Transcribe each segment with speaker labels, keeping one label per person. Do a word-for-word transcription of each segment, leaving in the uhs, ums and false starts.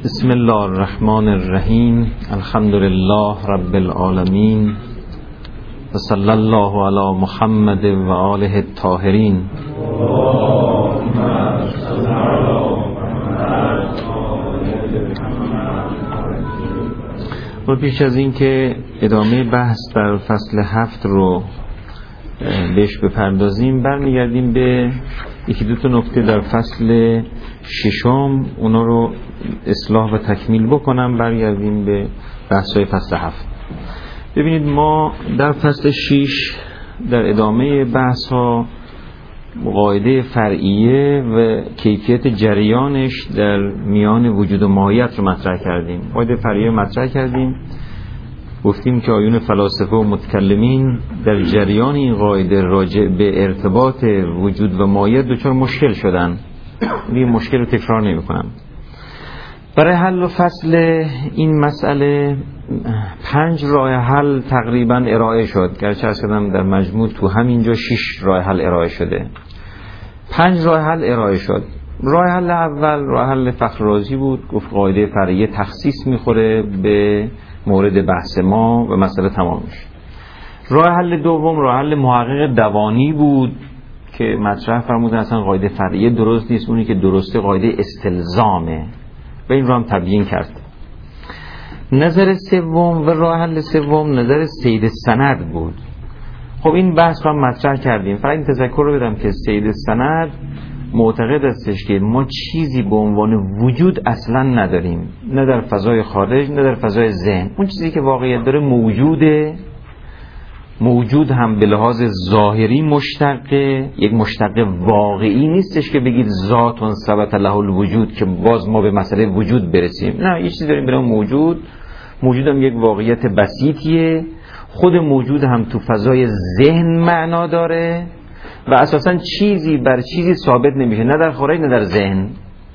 Speaker 1: بسم الله الرحمن الرحیم. الحمد لله رب العالمین و صلی الله علی محمد و آله الطاهرین. و پیش از این که ادامه بحث در فصل هفت رو بهش بپردازیم، برمیگردیم به یکی دو تا نکته در فصل ششم، اونا رو اصلاح و تکمیل بکنم، برگردیم به بحث‌های فصل هفت. ببینید، ما در فصل شش در ادامه بحث‌ها قاعده فرعیه و کیفیت جریانش در میان وجود و ماهیت رو مطرح کردیم. قاعده فرعیه مطرح کردیم، گفتیم که آیون فلاسفه و متکلمین در جریان این قاعده راجع به ارتباط وجود و ماهیت دچار مشکل شدن. این مشکل رو تکرار نمی کنم. برای حل و فصل این مسئله پنج راه حل تقریبا ارائه شد، گرچه از کردم در مجموع تو همینجا شش راه حل ارائه شده. پنج راه حل ارائه شد. راه حل اول راه حل فخررازی بود، گفت قاعده فرعیه تخصیص میخوره به مورد بحث ما و مسئله تمام میشه. راه حل دوم راه حل محقق دوانی بود که مطرح فرمودن اصلا قاعده فرعیه درست نیست، اونی که درسته قاعده استلزامه و این رو هم تبیین کرد. نظر سوم و راه حل سوم نظر سید سند بود. خب این بحث رو هم مطرح کردیم. فقط این تذکر رو بدم که سید سند معتقد استش که ما چیزی به عنوان وجود اصلا نداریم، نه در فضای خارج نه در فضای ذهن. اون چیزی که واقعیت داره موجوده، موجود هم به لحاظ ظاهری مشتقه، یک مشتق واقعی نیستش که بگید ذات ثبت له الوجود که باز ما به مسئله وجود برسیم. نه، یه چیزی داریم به نام موجود. موجود هم یک واقعیت بسیطیه. خود موجود هم تو فضای ذهن معنا داره و اساساً چیزی بر چیزی ثابت نمیشه، نه در خارج نه در ذهن.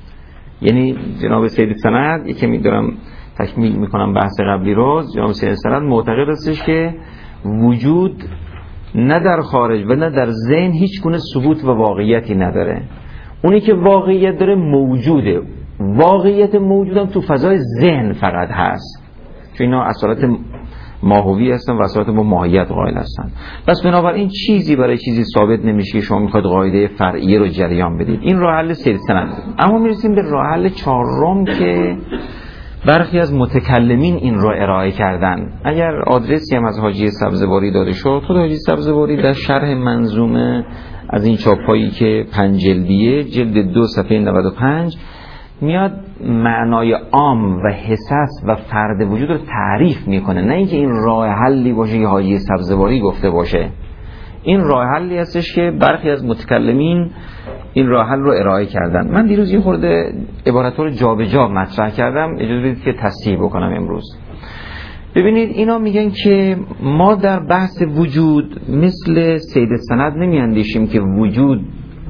Speaker 1: یعنی جناب سید سند، یکی می‌دارم تکمیل میکنم بحث قبلی رو، جناب سید سند معتقد استش که وجود نه در خارج و نه در ذهن هیچ گونه ثبوت و واقعیتی نداره. اونی که واقعیت داره موجوده. واقعیت موجودم تو فضای ذهن فقط هست، چون اینا اصالت ماهوی هستن و اصالت با ماهیت قائل هستن. پس بنابراین چیزی برای چیزی ثابت نمیشه که شما میخواید قاعده فرعیه رو جریان بدید. این راه حل سید سند. اما میرسیم به راه حل چهارم که برخی از متکلمین این رو ارائه کردن. اگر آدرسی هم از حاجی سبزواری داده شد، خود حاجی سبزواری در شرح منظومه از این چاپایی که پنج جلدیه، جلد دو صفحه نود و پنج، میاد معنای عام و حساس و فرد وجود رو تعریف میکنه، نه اینکه این راه حلی باشه که حاجی سبزواری گفته باشه. این راه حلی هستش که برخی از متکلمین این راه حل رو ارائه کردن. من دیروز یه خورده عبارت رو جابجا مطرح کردم، اجازه بدید که تصحیح بکنم امروز. ببینید، اینا میگن که ما در بحث وجود مثل سید سند نمیاندیشیم که وجود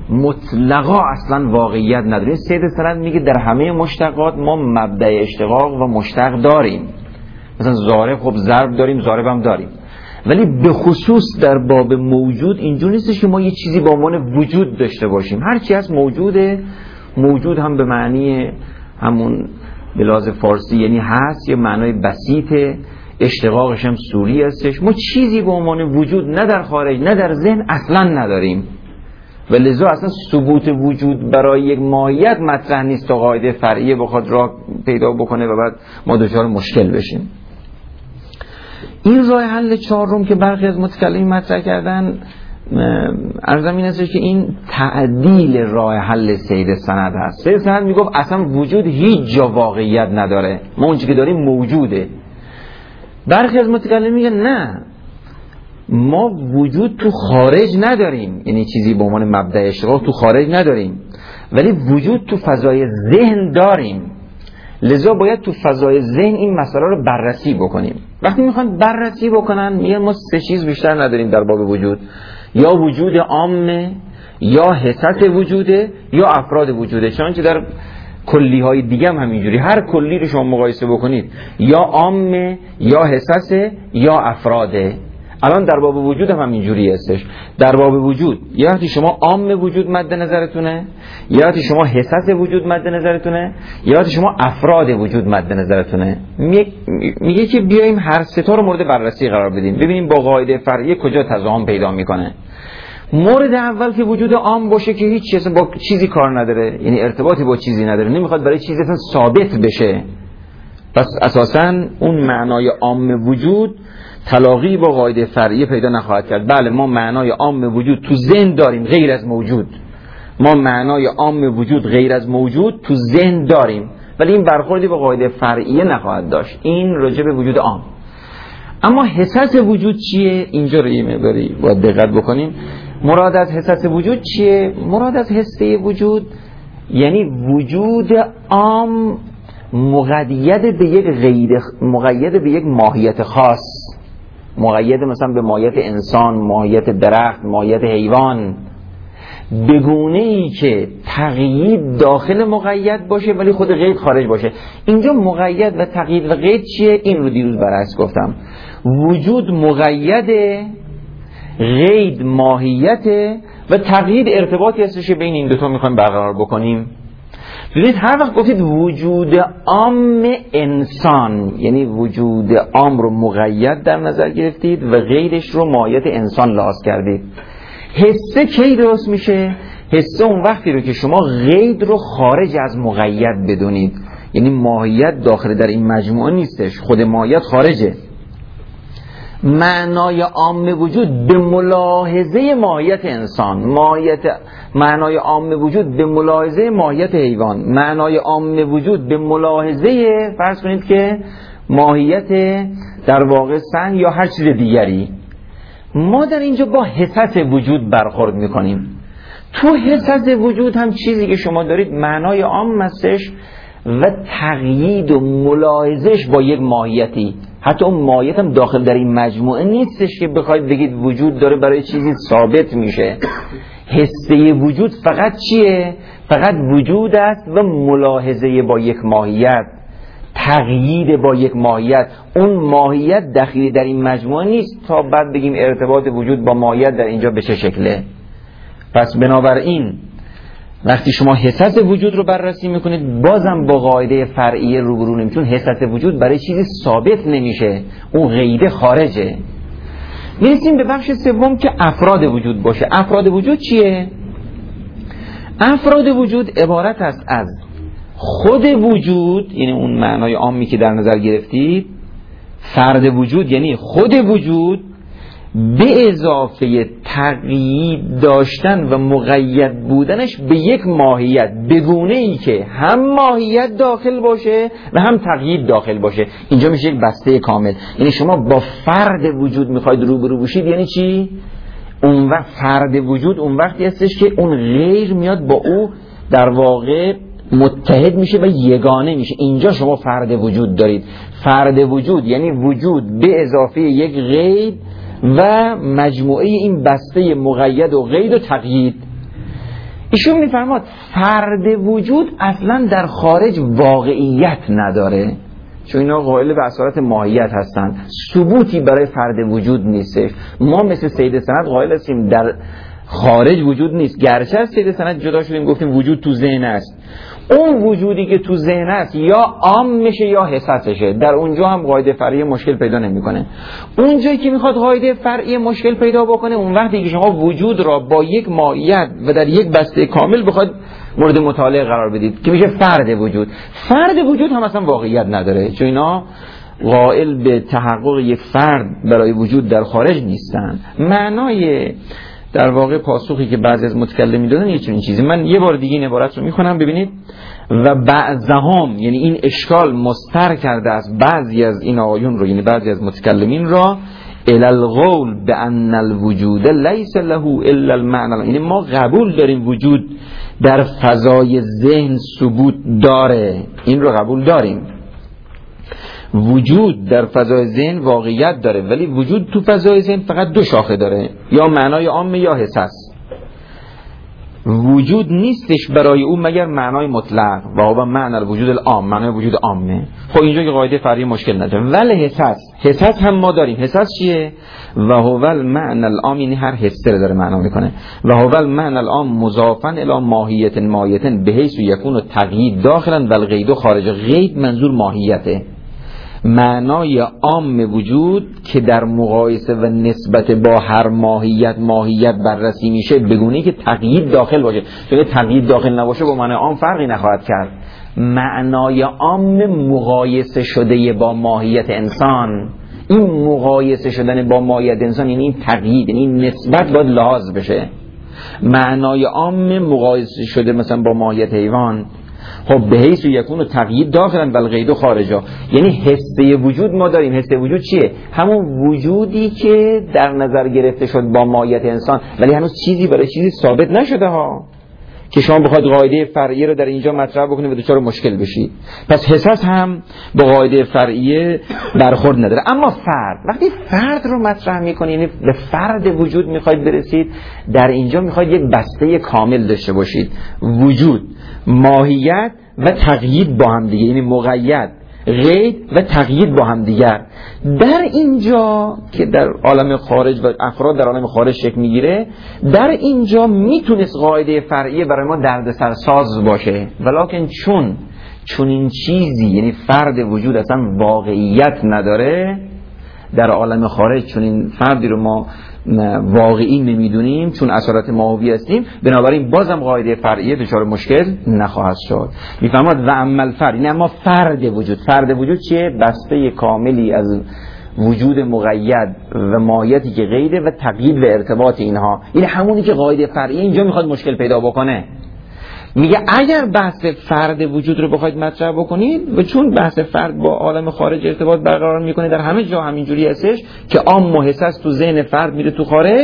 Speaker 1: مطلقا اصلا واقعیت نداره. سید سند میگه در همه مشتقات ما مبدأ اشتقاق و مشتق داریم. مثلا ضارب، خب ضرب داریم، ضارب هم داریم، ولی به خصوص در باب موجود اینجور نیستش که ما یه چیزی با عنوان وجود داشته باشیم. هر چی هست موجوده. موجود هم به معنی همون به لحاظ فارسی یعنی هست، یه معنای بسیطه. اشتقاقش هم سوری هستش. ما چیزی به عنوان وجود نه در خارج نه در ذهن اصلا نداریم و لذا اصلا ثبوت وجود برای یک ماهیت مطرح نیست تا قاعده فرعیه بخواد راه پیدا بکنه و بعد ما دچار مشکل بشیم. این راه حل چهارم که برخی از متکلمین مطرح کردن، عرضم این است که این تعدیل راه حل سید سند هست. سید سند میگفت اصلا وجود هیچ جا واقعیت نداره، ما اونچه که داریم موجوده. برخی از متکلمین میگن نه، ما وجود تو خارج نداریم، یعنی چیزی به عنوان مبدأ اشتقاق تو خارج نداریم، ولی وجود تو فضای ذهن داریم. لذا باید تو فضای ذهن این مسئله رو بررسی بکنیم. وقتی میخوان بررسی بکنن میگن ما سه چیز بیشتر نداریم در باب وجود: یا وجود عامه، یا حسس وجوده، یا افراد وجوده. چنانچه در کلی های دیگه هم همینجوری، هر کلی رو شما مقایسه بکنید یا عامه یا حسس یا افراده. الان در باب وجود هم اینجوری هستش. در باب وجود یا وقتی شما عام وجود مد نظرتونه، یا وقتی شما حسس وجود مد نظرتونه، یا وقتی شما افراد وجود مد نظرتونه. میگه که بیایم هر سه تا رو مورد بررسی قرار بدیم، ببینیم با قاعده فرعی کجا تضاد پیدا میکنه. مورد اول که وجود عام باشه که هیچ چیزی با چیزی کار نداره، یعنی ارتباطی با چیزی نداره، نمیخواد برای چیزی اصلا ثابت بشه. پس اساساً اون معنای عام وجود تلاقی با قاعده فرعی پیدا نخواهد کرد. بله ما معنای عام وجود تو ذهن داریم غیر از موجود، ما معنای عام وجود غیر از موجود تو ذهن داریم، ولی این برخوردی با قاعده فرعی نخواهد داشت. این راجع به وجود عام. اما حسس وجود چیه؟ اینجا رو یه مقداری باید دقت بکنیم. مراد از حسس وجود چیه؟ مراد از حسه وجود یعنی وجود عام مقید به یک غیر مقید به یک ماهیت خاص، مقید مثلا به ماهیت انسان، ماهیت درخت، ماهیت حیوان، بگونه ای که تقیید داخل مقید باشه ولی خود قید خارج باشه. اینجا مقید و تقیید و قید چیه؟ این رو دیروز برعکس گفتم. وجود مقیده، قید ماهیته و تقیید ارتباطی هستش بین این دوتا میخوایم برقرار بکنیم. ببینید هر وقت گفتید وجود عام انسان، یعنی وجود عام رو مقید در نظر گرفتید و غیرش رو ماهیت انسان لحاظ کردید. حسه کی درست میشه؟ حسه اون وقتی رو که شما غیر رو خارج از مقید بدونید، یعنی ماهیت داخل در این مجموعه نیستش، خود ماهیت خارجه. معنای عام وجود به ملاحظه ماهیت انسان، ماهیت معنای عام وجود به ملاحظه ماهیت حیوان، معنای عام وجود به ملاحظه فرض کنید که ماهیت در واقع سنگ یا هر چیز دیگری. ما در اینجا با حسس وجود برخورد میکنیم. تو حسس وجود هم چیزی که شما دارید معنای عام هستش و تقیید و ملاحظهش با یک ماهیتی. حتی اون ماهیت هم داخل در این مجموعه نیستش که بخواید بگید وجود داره برای چیزی ثابت میشه. حسه وجود فقط چیه؟ فقط وجود است و ملاحظه با یک ماهیت، تقیید با یک ماهیت. اون ماهیت داخلی در این مجموعه نیست تا بعد بگیم ارتباط وجود با ماهیت در اینجا به چه شکله. پس بنابراین وقتی شما حسس وجود رو بررسی میکنید بازم با قاعده فرعی روبرو نمیشید، چون حسس وجود برای چیزی ثابت نمیشه، اون قیده خارجه. میرسیم به بخش سوم که افراد وجود باشه. افراد وجود چیه؟ افراد وجود عبارت است از خود وجود، یعنی اون معنای عامی که در نظر گرفتید، فرد وجود یعنی خود وجود به اضافه تقیید داشتن و مقید بودنش به یک ماهیت، بگونه ای که هم ماهیت داخل باشه و هم تقیید داخل باشه. اینجا میشه یک بسته کامل. یعنی شما با فرد وجود میخواید روبرو بشید. یعنی چی؟ اون وقت فرد وجود اون وقتی هستش که اون غیر میاد با او در واقع متحد میشه و یگانه میشه. اینجا شما فرد وجود دارید. فرد وجود یعنی وجود به اضافه یک غیر و مجموعه این بسته مقید و قید و تقیید. ایشون میفرماد فرد وجود اصلا در خارج واقعیت نداره، چون اینا قائل به اصالت ماهیت هستن، ثبوتی برای فرد وجود نیستش. ما مثل سید سند قائل هستیم در خارج وجود نیست، گرچه از سید سند جدا شدیم گفتیم وجود تو ذهن است. اون وجودی که تو ذهن است یا عام میشه یا حساسشه، در اونجا هم قاعده فرعی مشکل پیدا نمیکنه. اونجایی که میخواد قاعده فرعی مشکل پیدا بکنه اون وقتی که شما وجود را با یک ماهیت و در یک بسته کامل بخواد مورد مطالعه قرار بدید که میشه فرد وجود. فرد وجود هم اصلا واقعیت نداره، چون اینا قائل به تحقق یک فرد برای وجود در خارج نیستن. معنای در واقع پاسخی که بعضی از متکلمین دادن یه چنین چیزی. من یه بار دیگه این عبارت رو میخونم ببینید. و بعضهم، یعنی این اشکال مستر کرده از بعضی از این آیون رو، یعنی بعضی از متکلمین را، الالقول بان الوجود لیس له الا المعنى، یعنی ما قبول داریم وجود در فضای ذهن ثبوت داره، این رو قبول داریم. وجود در فضای ذهن واقعیت داره، ولی وجود تو فضای ذهن فقط دو شاخه داره، یا معنای عام یا حساس. وجود نیستش برای او مگر معنای مطلق و هو معنی الوجود العام، معنای وجود عامه. خب اینجا که قاعده فرعی مشکل نداره. ولی حساس، حساس هم ما داریم. حساس چیه؟ و هو المعنی العام، یعنی هر حسه رو داره معنا میکنه. و هو المعنی العام مضافا الی ماهیت مایت بحیث یکون تقیید داخلا و القید خارج. قید منظور ماهیته، معنای عام وجود که در مقایسه و نسبت با هر ماهیت ماهیت بررسی میشه بگونه که تقیید داخل باشه. چون تقیید داخل نباشه با معنای عام فرقی نخواهد کرد. معنای عام مقایسه شده با ماهیت انسان، این مقایسه شدن با ماهیت انسان یعنی این تقیید، یعنی این نسبت باید لحاظ بشه. معنای عام مقایسه شده مثلا با ماهیت حیوان، خب به حیث یکون تقیید داخلا و القید خارجا، یعنی حسه وجود ما داریم. حسه وجود چیه؟ همون وجودی که در نظر گرفته شد با ماهیت انسان ولی هنوز چیزی برای چیزی ثابت نشده ها، که شما بخواید قاعده فرعیه رو در اینجا مطرح بکنید و دچار مشکل بشید. پس حساس هم با قاعده فرعیه برخورد نداره. اما فرد، وقتی فرد رو مطرح میکنید، یعنی به فرد وجود میخواید برسید، در اینجا میخواید یک بسته کامل داشته باشید. وجود، ماهیت و تقیید با هم دیگه، یعنی مقید، قید و تقیید با هم دیگر. در اینجا که در عالم خارج و افراد در عالم خارج شکل میگیره، در اینجا میتونست قاعده فرعیه برای ما دردسر ساز باشه، ولکن چون چون این چیزی یعنی فرد وجود اصلا واقعیت نداره در عالم خارج، چون این فردی رو ما واقعی نمیدونیم، چون اثرات ماهوی هستیم، بنابراین بازم قاعده فرعیه دچار مشکل نخواهد شد. میفهمید؟ و عمل فرد، این اما فرد وجود. فرد وجود چیه؟ بسته کاملی از وجود مقید و ماهیتی که غیره و تقیید و ارتباط اینها. این همونی که قاعده فرعیه اینجا میخواد مشکل پیدا بکنه. میگه اگر بحث فرد وجود رو بخواید مطرح بکنید و چون بحث فرد با عالم خارج ارتباط برقرار میکنه، در همه جا همینجوری هستش که عام و حساس تو ذهن فرد میره تو خارج،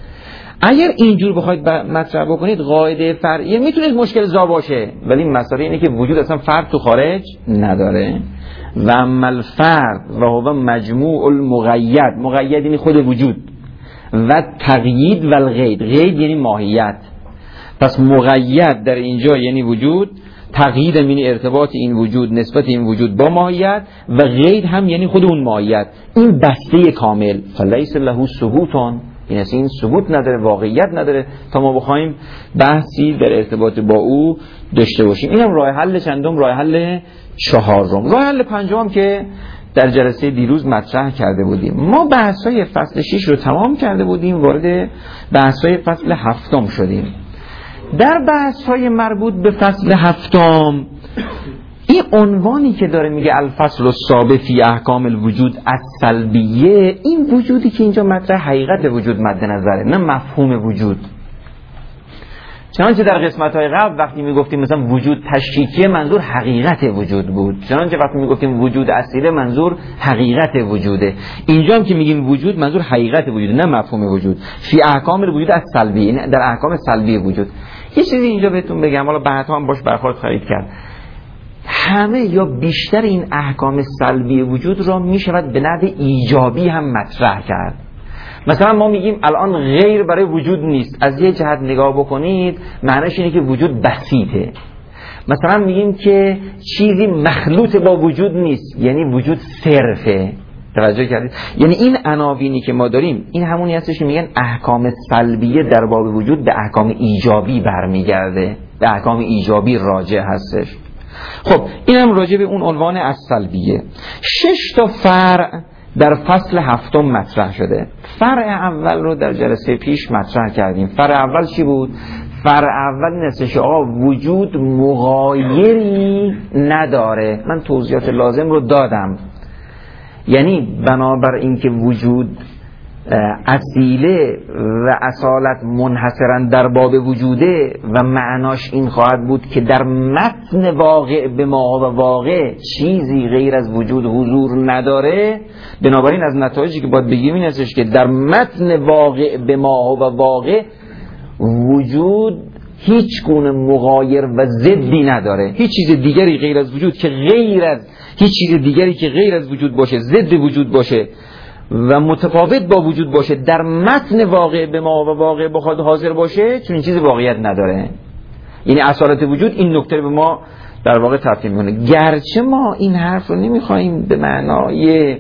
Speaker 1: اگر اینجور بخواید مطرح بکنید قاعده فرعیه میتونه مشکل زا باشه، ولی مسئله اینه که وجود اصلا فرد تو خارج نداره. و عمل فرد و هو مجموع المقید، مقید یعنی خود وجود، و تقیید و القید، قید یعنی ماهیت. پس مقید در اینجا یعنی وجود، تقیید یعنی ارتباط این وجود نسبت این وجود با ماهیت، و قید هم یعنی خود اون ماهیت. این بسته کامل فلیس له ثبوتون، این اصلا این ثبوت نداره، واقعیت نداره تا ما بخوایم بحثی در ارتباط با او داشته باشیم. اینم راه حل چندم؟ راه حل چهارم. راه حل پنجم که در جلسه دیروز مطرح کرده بودیم، ما بحث‌های فصل شش رو تمام کرده بودیم، وارد بحث‌های فصل هفتم شدیم. در بحث‌های مربوط به فصل هفتم این عنوانی که داره میگه الفصل السابع فی احکام الوجود السلبیه، این وجودی که اینجا مطرح حقیقت وجود مد نظره، نه مفهوم وجود. چنانچه در قسمت‌های قبل وقتی میگفتیم مثلا وجود تشکیکی منظور حقیقت وجود بود، چنانچه وقتی میگفتیم وجود اصیله منظور حقیقت وجوده. اینجا هم که میگیم وجود منظور حقیقت وجود، نه مفهوم وجود. فی احکام الوجود السلبی، در احکام سلبی وجود. یه چیزی اینجا بهتون بگم، حالا بعدا هم باش برخورد خواهید کرد. همه یا بیشتر این احکام سلبی وجود را میشود به نحو ایجابی هم مطرح کرد. مثلا ما میگیم الان غیر برای وجود نیست، از یه جهت نگاه بکنید معنیش اینه که وجود بسیطه. مثلا میگیم که چیزی مخلوط با وجود نیست، یعنی وجود صرفه. توجه کردید؟ یعنی این عناوینی که ما داریم این همونی هستش که میگن احکام سلبیه در باب وجود به احکام ایجابی برمیگرده، به احکام ایجابی راجع هستش. خب اینم راجع به اون عنوان السلبیه. شش تا فرع در فصل هفتم مطرح شده. فرع اول رو در جلسه پیش مطرح کردیم. فرع اول چی بود؟ فرع اول این هستش که آقا وجود مغایری نداره. من توضیحات لازم رو دادم. یعنی بنابر اینکه وجود اصیله و اصالت منحصرا در باب وجوده و معناش این خواهد بود که در متن واقع به ما و واقع چیزی غیر از وجود حضور نداره، بنابراین از نتایجی که باید بگیم این هستش که در متن واقع به ما و واقع وجود هیچ گونه مغایر و ضدی نداره. هیچ چیز دیگری غیر از وجود که غیر از هیچ چیز دیگری که غیر از وجود باشه، ضد وجود باشه، و متفاوت با وجود باشه در متن واقع به ما و واقع بخواد حاضر باشه، چون این چیزی واقعیت نداره. یعنی اصالت وجود این نکته به ما در واقع تفهیم میکنه. گرچه ما این حرف رو نمیخوایم به معنای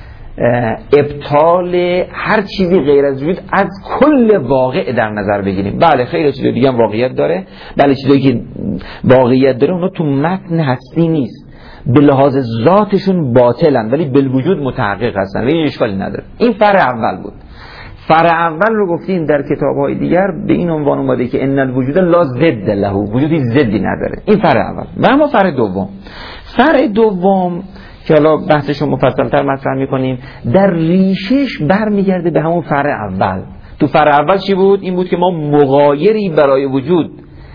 Speaker 1: ابطال هر چیزی غیر از وجود از کل واقع در نظر بگیریم. بله خیلی چیزای دیگه هم واقعیت داره، بله چیزایی که واقعیت داره اونا تو متن هستی نیست، به لحاظ ذاتشون باطلن ولی بالوجود متحقق هستن و این اشکالی نداره. این فرع اول بود. فرع اول رو گفتیم در کتاب‌های دیگر به این عنوان اومده که ان الوجود لا ضد له، وجودی ضدی نداره. این فرع اول. و اما فرع دوم، فرع دوم که حالا بحثش رو مفصل‌تر مطرح می‌کنیم، در ریشش برمیگرده به همون فرع اول. تو فرع اول چی بود؟ این بود که ما مغایری برای وجود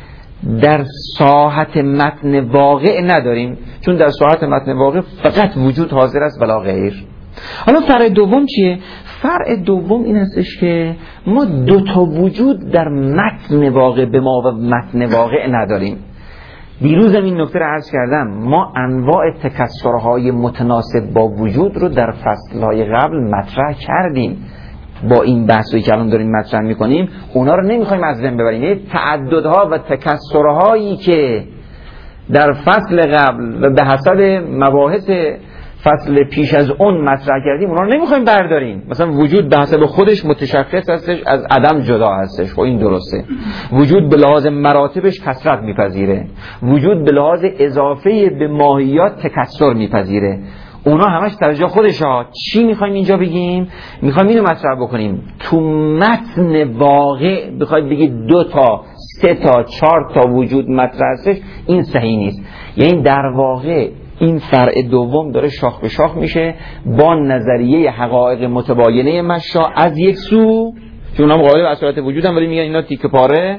Speaker 1: در ساحت متن واقع نداریم، چون در ساحت متن واقع فقط وجود حاضر است ولا غیر. حالا فرع دوم چیه؟ فرع دوم این هستش که ما دو تا وجود در متن واقع به ما و متن واقع نداریم. دیروزم این نکته رو عرض کردم، ما انواع تکسرهای متناسب با وجود رو در فصلهای قبل مطرح کردیم. با این بحثی که الان داریم مطرح میکنیم اونا رو نمیخوایم از ذهن ببریم. یعنی تعددها و تکسرهایی که در فصل قبل و به حسب مباحث فصل پیش از اون مطرح کردیم اونا رو نمیخوایم برداریم. مثلا وجود به حسب خودش متشخص هستش، از عدم جدا هستش. خب این درسته. وجود به لحاظ مراتبش کثرت میپذیره، وجود به لحاظ اضافه به ماهیات تکثر میپذیره. اونا همش در جا خودش ها. چی میخوایم اینجا بگیم؟ میخوایم اینو مطرح بکنیم تو متن واقع بخواید بگید دو تا سه تا چهار تا وجود مطرح هستش، این صحیح نیست. یعنی در واقع این فرع دوم داره شاخ به شاخ میشه با نظریه حقایق متباینه مشا از یک سو، چون هم قائل به اصالت وجود هم ولی میگن اینا تیکه پاره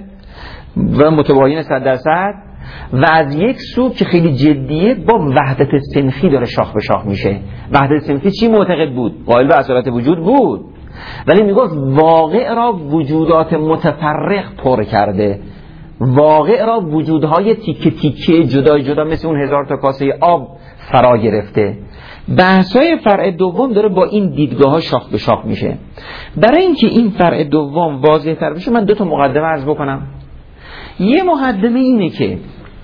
Speaker 1: و متباین صد درصد، و از یک سو که خیلی جدیه با وحدت صنفی داره شاخ به شاخ میشه. وحدت صنفی چی معتقد بود؟ قائل به اصالت وجود بود ولی میگفت واقع را وجودات متفرق پر کرده، واقع را وجودهای تیکه تیکه جدا جدا مثل اون هزار تا کاسه آب فرا گرفته. بحثای فرع دوم داره با این دیدگاه ها شاخ به شاخ میشه. برای اینکه این فرع دوم واضح تر بشه من دو تا مقدمه عرض بکنم. یه مقدمه اینه که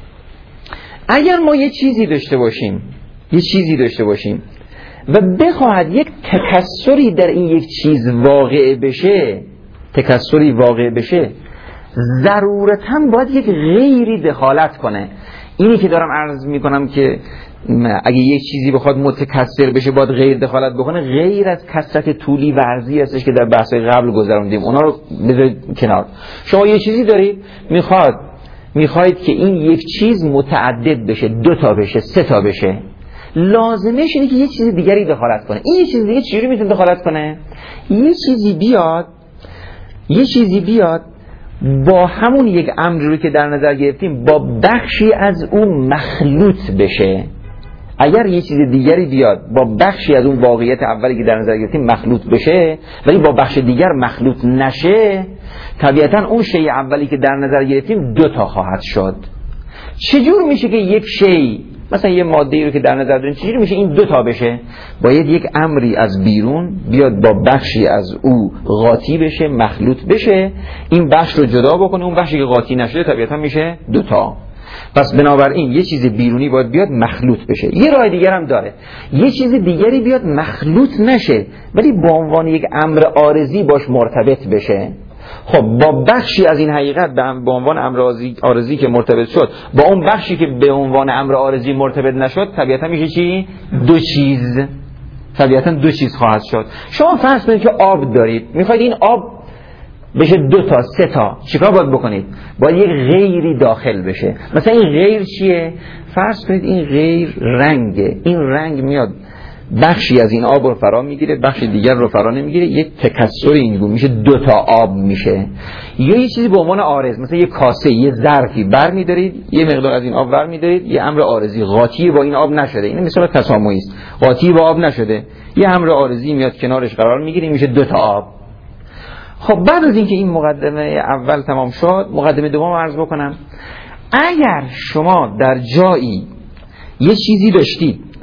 Speaker 1: اگر ما یه چیزی داشته باشیم یه چیزی داشته باشیم و بخواهد یک تکثری در این یک چیز واقع بشه، تکثری واقع بشه، ضرورتاً باید یک غیری دخالت کنه. اینی که دارم عرض میکنم که اگه یک چیزی بخواد متکثر بشه باید غیر دخالت بکنه، غیر از کثرت طولی و عرضی هستش که در بحث‌های قبل گذروندیم، اونا رو بذارید کنار. شما یه چیزی دارید میخواد میخواید که این یک چیز متعدد بشه، دو تا بشه، سه تا بشه، لازمش اینه که یه چیز دیگری دخالت کنه. این یه چیز دیگه چجوری میتونه دخالت کنه؟ یه چیزی بیاد یه چیزی بیاد با همون یک امری رو که در نظر گرفتیم با بخشی از اون مخلوط بشه. اگر یه چیز دیگری بیاد با بخشی از اون واقعیت اولی که در نظر گرفتیم مخلوط بشه ولی با بخش دیگر مخلوط نشه، طبیعتا اون شی اولی که در نظر گرفتیم دو تا خواهد شد. چجور میشه که یک شی، مثلا یه ماده‌ای رو که در نظر داریم، چجوری میشه این دو تا بشه؟ باید یک امری از بیرون بیاد با بخشی از او قاطی بشه، مخلوط بشه، این بخش رو جدا بکنه، اون بخشی که قاطی نشده طبیعتا میشه دو تا. پس بنابراین یه چیز بیرونی باید بیاد مخلوط بشه. یه راه دیگر هم داره، یه چیز دیگری بیاد مخلوط نشه ولی با عنوان یک امر عارضی باش مرتبط بشه. خب با بخشی از این حقیقت به عنوان امر عارضی که مرتبط شد با اون بخشی که به عنوان امر عارضی مرتبط نشد، طبیعتا میشه چی؟ دو چیز. طبیعتا دو چیز خواهد شد. شما فرض کنید که آب دارید، میخواید این آب بشه دو تا سه تا، چیکار باید بکنید؟ باید یک غیری داخل بشه. مثلا این غیر چیه؟ فرض کنید این غیر رنگه، این رنگ میاد بخشی از این آب رو فرا میگیره، بخش دیگر رو فرا نمیگیره، یک تکثر اینگونه میشه دو تا آب میشه. یا یه چیزی به عنوان عارض، مثلا یه کاسه، یه ظرفی برمی‌دارید، یه مقدار از این آب برمی‌دارید، یه امر عارضی قاطی با این آب نشده، این مثلا تسامحی است، قاطی با آب نشده، یه امر عارضی میاد کنارش قرار میگیره، میشه دو تا آب. خب بعد از اینکه این مقدمه اول تمام شد، مقدمه دوم عرض بکنم. اگر شما در جایی یه چیزی داشتید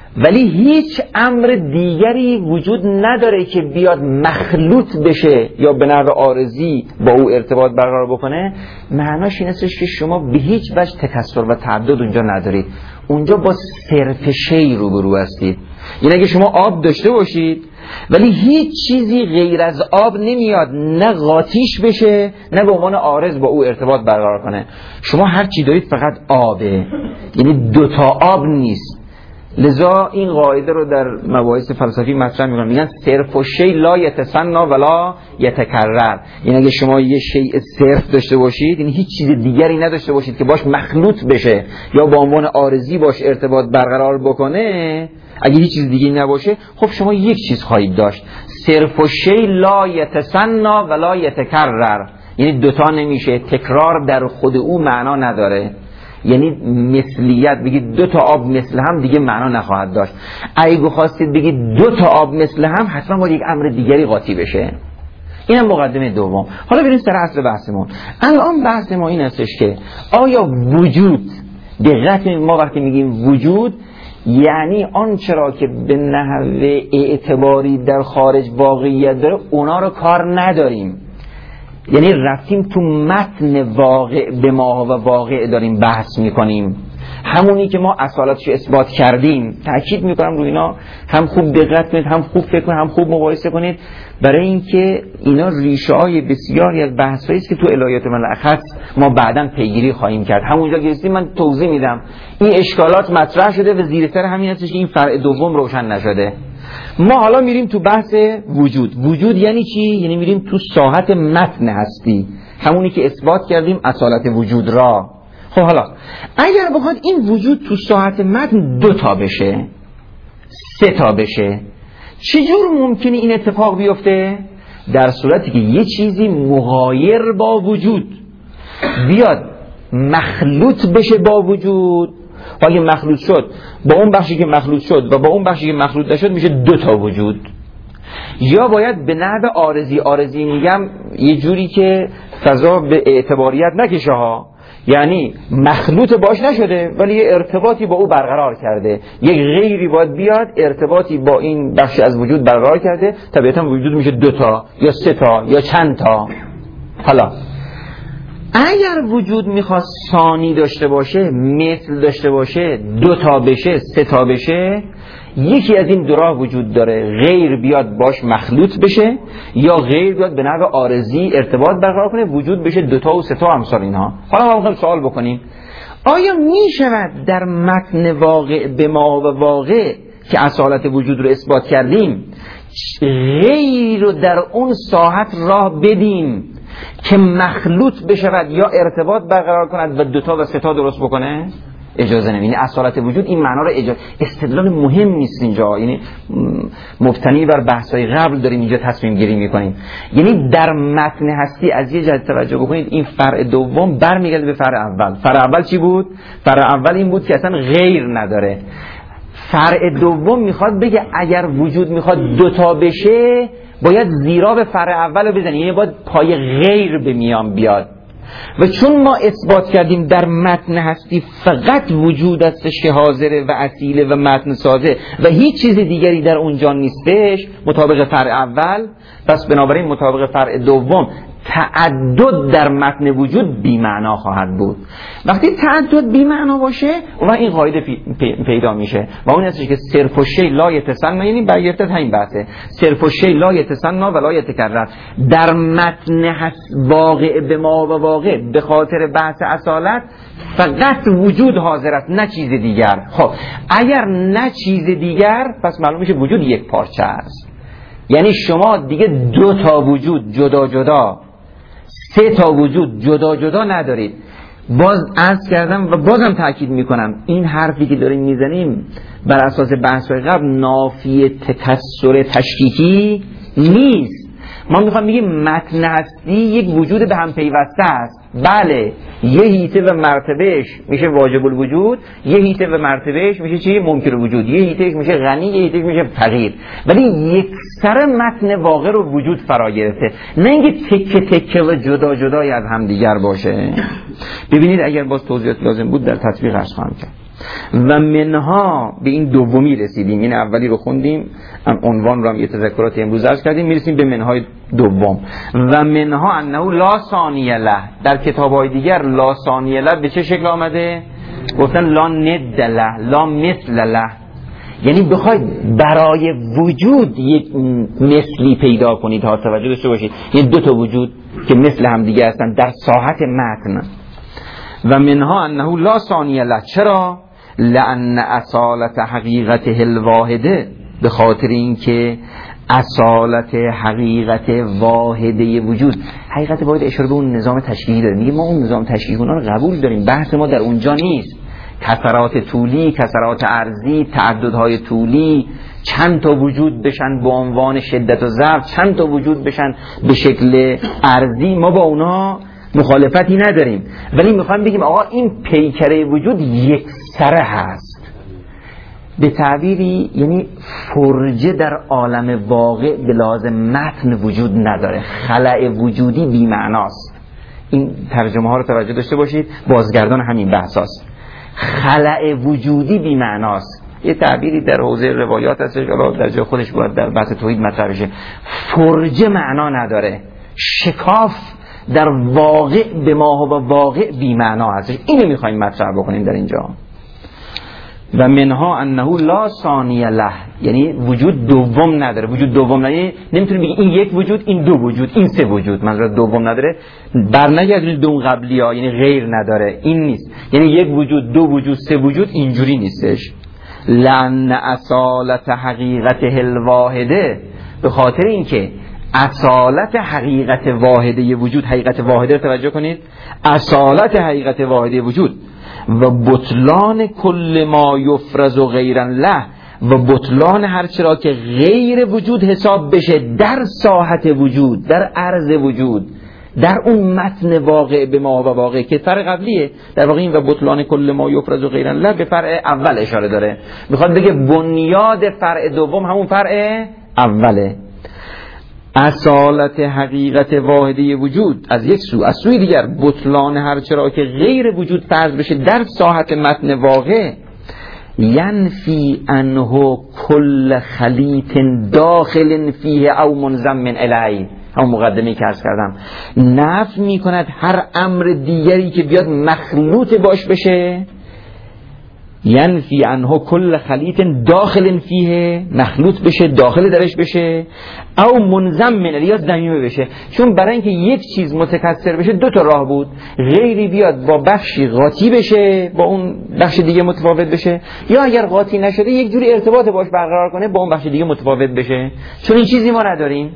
Speaker 2: ولی هیچ امر دیگری وجود نداره که بیاد مخلوط بشه یا به نحو عارضی با او ارتباط برقرار بکنه، معناش این استش که شما به هیچ وجه تکثر و تعدد اونجا ندارید، اونجا با صرف شی روبرو هستید. یعنی اگه شما آب داشته باشید ولی هیچ چیزی غیر از آب نمیاد نه قاطیش بشه نه به عنوان عارض با او ارتباط برقرار کنه، شما هر چی دارید فقط آبه، یعنی دوتا آب نیست. لذا این قاعده رو در مباحث فلسفی مطرح میکنن، میگن صرف و شی لا یتسنا ولا یتکرر. یعنی اگه شما یه شیء صرف داشته باشید، یعنی هیچ چیز دیگری نداشته باشید که باش مخلوط بشه یا با عنوان عارضی باش ارتباط برقرار بکنه، اگه هیچ چیز دیگه نباشه، خب شما یک چیز خواهید داشت، صرف و شی لا یتسنا ولا یتکرر، یعنی دوتا نمیشه، تکرار در خود او معنا نداره. یعنی مثلیت بگید دو تا آب مثل هم دیگه معنا نخواهد داشت. اگه خواستید بگید دو تا آب مثل هم، حتما باید یک امر دیگری قاطی بشه. اینم مقدمه دوم. حالا بریم سر اصل بحثمون. الان بحث ما این هستش که آیا وجود، دقت ما وقتی میگیم وجود یعنی آنچه را که به نحو اعتباری در خارج واقعیت داره اونا رو کار نداریم، یعنی رفتیم تو متن واقع به ما و واقع داریم بحث میکنیم، همونی که ما اصالتش اثبات کردیم. تأکید میکنم روی اینا، هم خوب دقت کنید، هم خوب فکر کنید، هم خوب مقایسه کنید، برای اینکه اینا ریشه های بسیاری از بحثایی است که تو الهیات ملأخص ما بعداً پیگیری خواهیم کرد. همونجا که من توضیح میدم این اشکالات مطرح شده و زیر سر همین هستش که این فرع دوم روشن نشده. ما حالا میریم تو بحث وجود. وجود یعنی چی؟ یعنی میریم تو ساحت متن هستی، همونی که اثبات کردیم اصالت وجود را. خب حالا اگر بخواد این وجود تو ساحت متن دو تا بشه، سه تا بشه، چجور ممکنه این اتفاق بیفته؟ در صورتی که یه چیزی مغایر با وجود بیاد مخلوط بشه با وجود، و اگه مخلوط شد با اون بخشی که مخلوط شد و با اون بخشی که مخلوط نشد میشه دو تا وجود. یا باید به نحو عارضی، عارضی میگم یه جوری که فضا به اعتباریت نکشه ها، یعنی مخلوط باش نشده ولی یه ارتباطی با او برقرار کرده، یک غیری باید بیاد ارتباطی با این بخش از وجود برقرار کرده، طبیعتا وجود میشه دو تا یا سه تا یا چند تا. حالا اگر وجود میخواست ثانی داشته باشه، مثل داشته باشه، دو تا بشه، سه تا بشه، یکی از این دو راه وجود داره، غیر بیاد باش مخلوط بشه یا غیر بیاد به نحو عارضی ارتباط برقرار کنه، وجود بشه دو تا و سه تا امثال اینها. حالا ما میخوایم سوال بکنیم آیا میشود در متن واقع به ما و واقع که اصالت وجود رو اثبات کردیم غیر رو در اون ساحت راه بدیم که مخلوط بشود یا ارتباط برقرار کند و دوتا و سه تا درست بکنه؟ اجازه نمیدین. اصالت وجود این معنا رو اجازه، استدلال مهم نیست اینجا، یعنی مبتنی بر بحث‌های قبل داریم اینجا تصمیم گیری میکنیم. یعنی در متن هستی از یه جهت توجه بکنید، این فرع دوم برمیگرده به فرع اول. فرع اول چی بود؟ فرع اول این بود که اصلا غیر نداره. فرع دوم میخواد بگه اگر وجود میخواد دوتا بشه باید زیرا به فرع اول رو بزنی، یعنی باید پای غیر به میان بیاد. و چون ما اثبات کردیم در متن هستی فقط وجود هستش که حاضره و اصیله و متن سازه و هیچ چیز دیگری در اونجا نیستش مطابق فرع اول، پس بنابراین مطابق فرع دوم تعدد در متن وجود بی معنا خواهد بود. وقتی تعدد بی معنا باشه و این قاعده پیدا میشه و اون هستش که صرف و شی لا یتسنا، یعنی برگرفته همین بحثه، صرف و شی لا یتسنا و لا یتکرر. در متن هست واقع به ما و واقع به خاطر بحث اصالت فقط وجود حاضر است نه چیز دیگر. خب اگر نه چیز دیگر پس معلوم میشه وجود یک پارچه است، یعنی شما دیگه دو تا وجود جدا جدا، سه تا وجود جدا جدا ندارید. باز عرض کردم و بازم تأکید میکنم این حرفی که داریم میزنیم بر اساس بحث‌های قبل نافی تکسر تشکیکی نیست. ما میخوام بگیم متن هستی یک وجود به هم پیوسته است. بله یه هیته و مرتبهش میشه واجب الوجود، یه هیته و مرتبهش میشه چی؟ ممکن الوجود، یه هیتهش میشه غنی، یه هیتهش میشه فقیر، ولی یک سر متن واقع رو وجود فرا گرفته، نه اینکه تکه تکه و جدا جدای از هم دیگر باشه. ببینید اگر باز توضیحات لازم بود در تطبیق عرض خواهم کرد. و منها به این دومی رسیدیم، این اولی رو خوندیم، عنوان رو هم یه تذکرات امروز عرض کردیم، میرسیم به منهای دوم. و منها انه لا ثانی له، در کتاب‌های دیگر لا ثانی له به چه شکل آمده؟ گفتن لا ند له، لا مثل له، یعنی بخواید برای وجود یک مثلی پیدا کنید، ها توجه داشته باشید، یعنی دو تا وجود که مثل هم دیگه هستن در ساحت متن. و منها انه لا ثانی له، چرا؟ لأن اصالت حقیقت الواحده، به خاطر اینکه اصالت حقیقت واحده وجود، حقیقت واحده اشاره به اون نظام تشریحی داره، میگه ما اون نظام تشریحی اونا رو قبول داریم، بحث ما در اونجا نیست. کسرات طولی، کسرات عرضی، تعددهای طولی، چند تا وجود بشن به عنوان شدت و ضعف، چند تا وجود بشن به شکل عرضی، ما با اونا مخالفتی نداریم، ولی میخوایم بگیم آقا این پیکره وجود یک سره هست، به تعبیری یعنی فرجه در عالم واقع به لازم متن وجود نداره، خلأ وجودی بی معناست. این ترجمه ها رو توجه داشته باشید، بازگردان همین بحث هست. خلأ وجودی بی معناست، یه تعبیری در حوزه روایات هستش، حالا در جای خودش باید در بحث توحید مطرح بشه. فرجه معنا نداره، شکاف در واقع به ما و واقع بی معنا هستش، اینو میخوایم مطرح بکنیم در اینجا. و منها انه لا ثانی له، یعنی وجود دوم نداره، وجود دوم نداره، نمیتونیم بگیم این یک وجود، این دو وجود، این سه وجود، منظور دوم نداره، برنگردونید دو قبلی ها، یعنی غیر نداره، این نیست، یعنی یک وجود، دو وجود، سه وجود، اینجوری نیستش. لأن اصالت حقیقت الواحده، به خاطر اینکه اصالت حقیقت واحده وجود، حقیقت واحده رو توجه کنید، اصالت حقیقت واحده وجود و بطلان کل ما یفرز غیرا له، و بطلان هر چرا که غیر وجود حساب بشه در ساحت وجود، در عرض وجود، در اون متن واقع به ما و واقع که فرق قبلیه در واقع. این و بطلان کل ما یفرز غیرا له به فرع اول اشاره داره، میخواد بگه بنیاد فرع دوم همون فرع اوله. اصالت حقیقت واحده وجود از یک سو، از سوی دیگر بطلان هر چرا که غیر وجود فرض بشه در ساحت متن واقع، ینفی عنه کل خلیط داخل فیه او منضم الیه، همون مقدمه‌ای که عرض کردم، نفی میکند هر امر دیگری که بیاد مخلوط باش بشه، ینفی عنه کل خلیط داخل فیه، مخلوط بشه، داخل درش بشه، او منضم یا ضمیمه بشه. چون برای اینکه یک چیز متکثر بشه دو تا راه بود، غیری بیاد با بخشی قاطی بشه با اون بخش دیگه متفاوت بشه، یا اگر قاطی نشده یک جوری ارتباط باش برقرار کنه با اون بخش دیگه متفاوت بشه، چون این چیزی ما نداریم.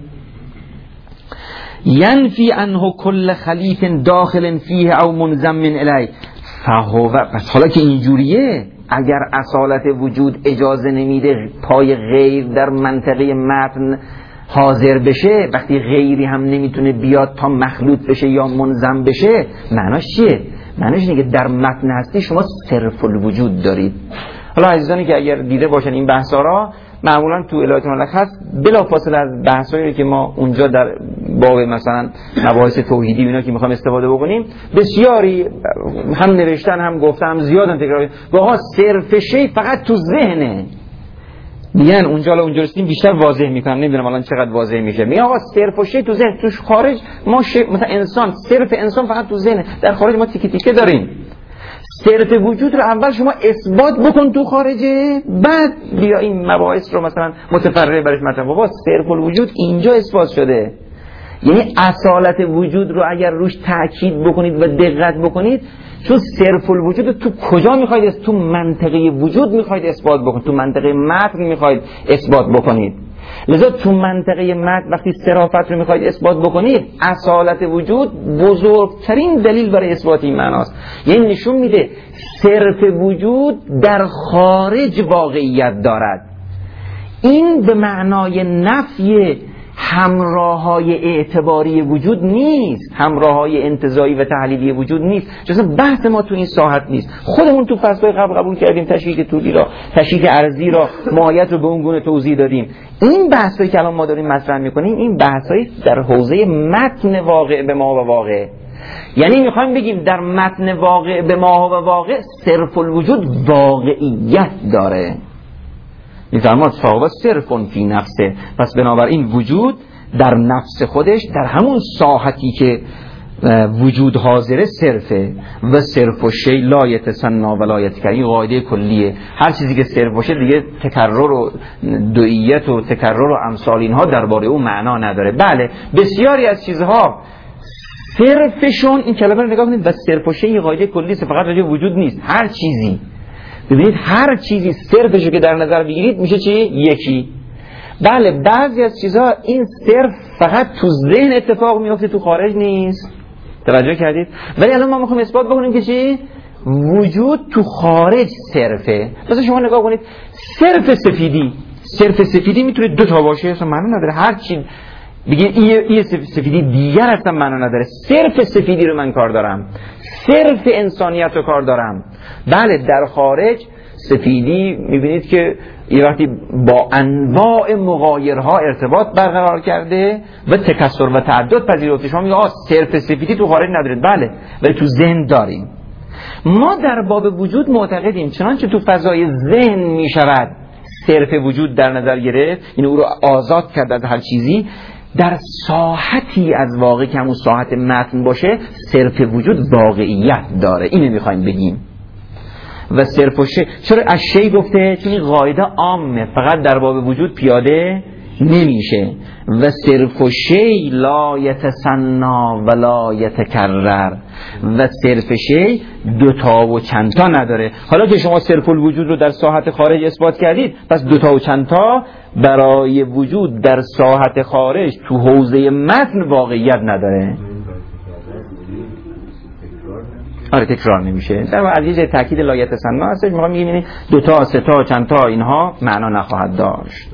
Speaker 2: ینفی عنه کل خلیط داخل فیه او منضم الیه، فهو، پس حالا که اینجوریه، اگر اصالت وجود اجازه نمیده پای غیر در منطقه متن حاضر بشه، وقتی غیری هم نمیتونه بیاد تا مخلوط بشه یا منضم بشه، معناش چیه؟ معناش اینه که در متن هستی شما صرف الوجود دارید. حالا عزیزانی که اگر دیده باشن این بحثا را، معمولا تو الهیات ملک هست، بلافاصله از بحثایی که ما اونجا در باب مثلا مباحث توحیدی اینا که میخوام استفاده بکنیم، بسیاری هم نوشتن هم گفتن هم زیادن تکرار، واقعا صرف شی فقط تو ذهنه، میگن اونجا اونجا رسیدیم بیشتر واضح میکنم، نمیدونم الان چقدر واضح میشه، میگن آقا صرف و شی تو ذهن، توش خارج ما شی... مثلا انسان، صرف انسان فقط تو ذهنه، در خارج ما تیکه تیکه داریم. صرف وجود رو اول شما اثبات بکن تو خارجه، بعد بیا این مباحث رو مثلا متفرع برش مطرح. بابا صرف الوجود اینجا اثبات شده، یعنی اصالت وجود رو اگر روش تاکید بکنید و دقت بکنید، چون صرف الوجود تو کجا میخواید؟ تو منطقه وجود میخواید اثبات بکنید، تو منطقه متن میخواید اثبات بکنید. لذا تو منطقه متن وقتی صرافت رو میخواید اثبات بکنید، اصالت وجود بزرگترین دلیل برای اثبات این معناست. یعنی نشون میده صرف وجود در خارج واقعیت دارد. این به معنای نفی همراه‌های اعتباری وجود نیست، همراه‌های انتزاعی و تحلیلی وجود نیست. جز بحث ما تو این ساحت نیست. خودمون تو فصل‌های قبل قبول کردیم تشریک طولی را، تشریک عرضی را، ماهیت رو به اون گونه توضیح دادیم. این بحثایی که الان ما داریم مطرح می‌کنیم این بحث‌های در حوزه متن واقع به ما و واقع، یعنی میخوایم بگیم در متن واقع به ما و واقع صرف الوجود واقعیت داره. میفرماد فاقا صرفون فی نفسه، پس بنابراین وجود در نفس خودش در همون ساحتی که وجود حاضره صرفه و صرف و شی لا یتسنا و لا یتکرر. این قاعده کلیه، هر چیزی که صرف باشه دیگه تکرر و دوئیت و تکرر و امثال اینها درباره اون معنا نداره. بله بسیاری از چیزها صرفشون، این کلمه رو نگاه کنید، و صرف و شی قاعده کلی است، فقط راجع وجود نیست. هر چیزی ببینید هر چیزی صرفشو که در نظر بگیرید میشه چی؟ یکی. بله بعضی از چیزها این صرف فقط تو ذهن اتفاق میفته، تو خارج نیست. توجه کردید؟ ولی الان ما میخوایم اثبات بکنیم که چی؟ وجود تو خارج صرفه. مثلا شما نگاه کنید صرف سفیدی، صرف سفیدی میتونه دو تا باشه، اصلا معنی نداره. هر چی بگید این این سفیدی دیگر اصلا معنا نداره. صرف سفیدی رو من کار دارم، صرف انسانیت رو کار دارم. بله در خارج سفیدی میبینید که یه وقتی با انواع مغایرها ارتباط برقرار کرده و تکثر و تعدد پذیرفته. شما میگه آه صرف سفیدی تو خارج ندارید، بله ولی تو ذهن داریم. ما در باب وجود معتقدیم چنانچه تو فضای ذهن میشود صرف وجود در نظر گرفت، این او رو آزاد کرد از هر چیزی، در ساحتی از واقع که همون ساحت متن باشه صرف وجود واقعیت داره. اینو میخوایم بگیم. و صرف و شی، چرا از شی گفته؟ چون این قاعده عامه، فقط در باب وجود پیاده نمیشه. و صرف و شی لا یتسنا و لا یتکرر، و صرف شی دوتا و چندتا نداره. حالا که شما صرف الوجود رو در ساحت خارج اثبات کردید، پس دوتا و چندتا برای وجود در ساحت خارج تو حوزه متن واقعیت نداره. آره تکرار نمیشه. در واقع از یه تاکید لا یتسنا هستش، میخوام میگیم دوتا، سه تا، چند تا اینها معنا نخواهد داشت.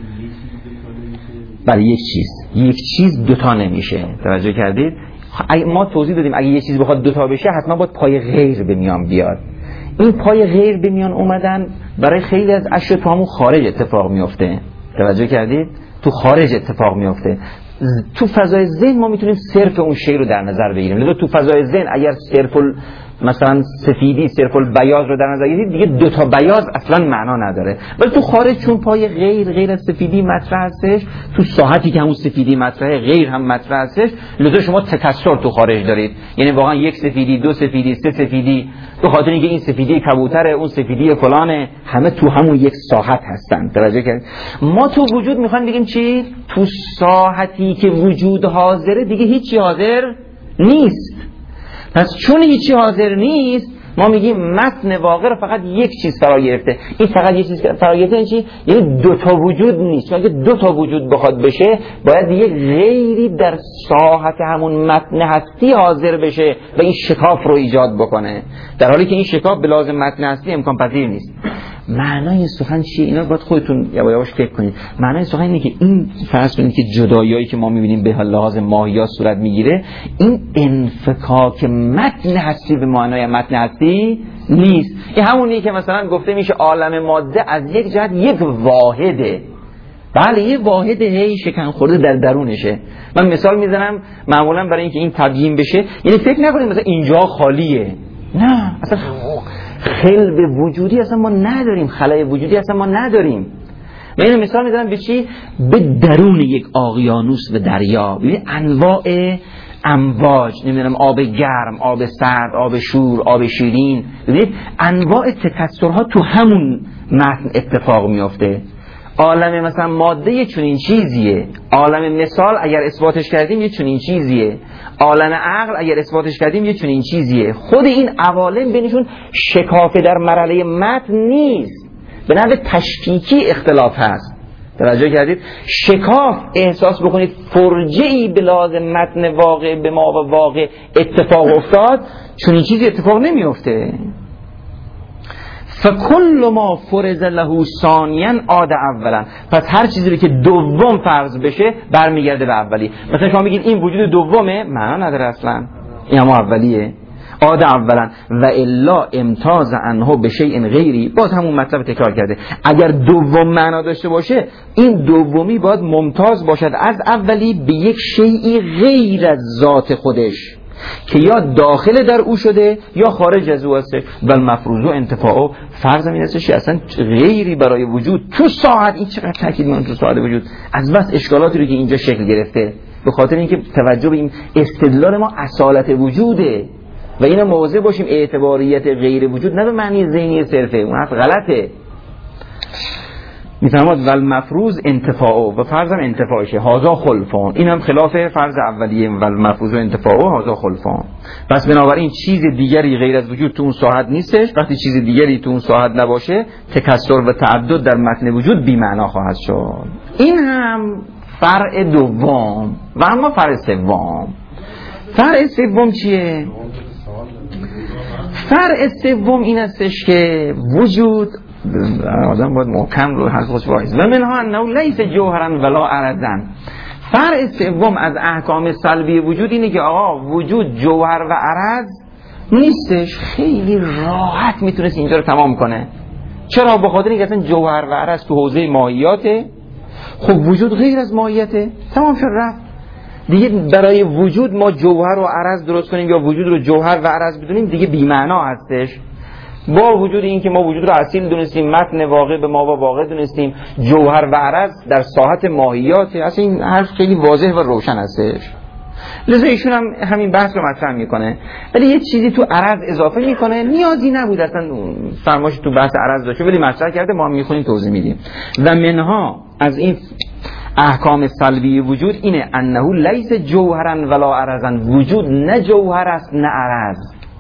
Speaker 2: برای یک چیز یک چیز دوتا نمیشه. توجه کردید؟ ما توضیح دادیم اگه یه چیز بخواد دوتا بشه حتما باید پای غیر به میان بیاد. این پای غیر به میان اومدن برای خیلی از اشیا تو همون خارج اتفاق میفته. توجه کردید؟ تو خارج اتفاق میفته. تو فضای ذهن ما میتونیم صرف اون شی رو در نظر بگیریم. لذا تو فضای ذهن اگر صرف مثلا سفیدی صرف البیاض رو در نظر بگیرید دیگه دو تا بیاض اصلا معنا نداره. ولی تو خارج چون پای غیر غیر از سفیدی مطرح هستش، تو ساحتی که همون سفیدی مطرحه غیر هم مطرح هستش، لذا شما تکثر تو خارج دارید. یعنی واقعا یک سفیدی، دو سفیدی، سه سفیدی، به خاطر اینکه این سفیدی کبوتره، اون سفیدی فلانه، همه تو همون یک ساحت هستن. توجه کردید؟ ما تو وجود میخوایم بگیم چی؟ تو ساحتی که وجود حاضره دیگه هیچی حاضر نیست. پس چون هیچی حاضر نیست ما میگیم متن واقع رو فقط یک چیز فرا گرفته. این فقط یک چیز فرا گرفته این چی؟ یعنی دو تا وجود نیست. چون اگه دو تا وجود بخواد بشه باید یک غیری در ساحت همون متن هستی حاضر بشه و این شکاف رو ایجاد بکنه، در حالی که این شکاف به لازم متن هستی امکان پذیر نیست. معنای این سخن چیه؟ اینا باید خودتون یواش یواش فکر کنید. معنای سخن اینه که این فرض کنید که جداییایی که ما می‌بینیم به لحاظ ماهیات صورت میگیره، این انفکاک متن هستی به معنای متن هستی نیست. این همونیه که مثلا گفته میشه عالم ماده از یک جهت یک واحده. بله یه واحد هی شکن خورده در درونشه. من مثال میزنم معمولا برای اینکه این تبیین بشه، یعنی فکر نکنید مثلا اینجا خالیه. نه اصلا خلب وجودی اصلا ما نداریم، خلای وجودی اصلا ما نداریم. من اینو مثال میزنم به چی؟ به درون یک اقیانوس و دریا. ببین انواع امواج، نمیدونم آب گرم، آب سرد، آب شور، آب شیرین، ببینید انواع تکثرها تو همون متن اتفاق میفته. عالم مثلا ماده یه چنین چیزیه، عالم مثال اگر اثباتش کردیم یه چنین چیزیه، عالم عقل اگر اثباتش کردیم یه چنین چیزیه. خود این عوالم بینشون شکاف در مرحله متن نیست، به نحو تشکیکی اختلاف هست. توجه کردید؟ شکاف احساس بکنید فرجه‌ای به لازم متن واقع به ما و واقع اتفاق افتاد، چنین چیزی اتفاق نمیفته. فکل ما فرض له ثانیا عاد اولا، پس هر چیزی رو که دوم فرض بشه برمیگرده به اولی. مثلا شما میگید این وجود دومه، معنا نداره اصلا، این هم اولیه. عاد اولا و الا امتاز عنه به شیء غیری، باز همون مطلب تکرار کرده. اگر دوم معنا داشته باشه این دومی باید ممتاز باشد از اولی به یک شیء غیر از ذات خودش که یا داخل در او شده یا خارج از او هسته. بل مفروض و انتفاع فرض این هستش که اصلا غیری برای وجود تو ساعت، این چقدر تاکید می‌کنه تو ساعت وجود، از بس اشکالاتی رو که اینجا شکل گرفته به خاطر اینکه توجه به این استدلال ما اصالت وجوده و اینا مواظب باشیم اعتباریت غیر وجود نه به معنی ذهنی صرفه، اون حرف غلطه. میفهمد ول مفروض انتفاع و فرضم انتفاعشه، هازا خلفان، این هم خلاف فرض اولیه ول مفروض و انتفاع و هازا خلفان. پس بنابراین چیز دیگری غیر از وجود تو اون ساحت نیستش. وقتی چیز دیگری تو اون ساحت نباشه تکثر و تعدد در متن وجود بی معنا خواهد شد. این هم فرع دوم. و اما فرع سوم، فرع سوم چیه؟ فرع سوم این استش که وجود آدم باید محکم رو حرف خودش وایس و منها انه لیس جوهرا ولا عرضا. فرع سوم از احکام سلبی وجود اینه که آقا وجود جوهر و عرض نیستش. خیلی راحت میتونست اینجا رو تمام کنه. چرا؟ به خاطر اینکه اصلا جوهر و عرض تو حوزه ماهیاته، خب وجود غیر از ماهیته، تمام شد رفت دیگه. برای وجود ما جوهر و عرض درست کنیم یا وجود رو جوهر و عرض بدونیم دیگه بی‌معنا هستش. با وجود این که ما وجود رو اصیل دونستیم، متن واقع به ما و واقع دونستیم، جوهر و عرض در ساحت ماهیات، اصلا این حرف خیلی واضح و روشن هستش. لذا ایشون هم همین بحث رو مطرح میکنه، ولی یه چیزی تو عرض اضافه میکنه نیازی نبود اصلا فرمایش تو بحث عرض داشته، ولی مطرح کرده ما هم میخونیم توضیح میدیم. و منها از این احکام سلبی وجود اینه انه لیس جوهرا ولا عرضا، وجود نه جوهر است نه عرض.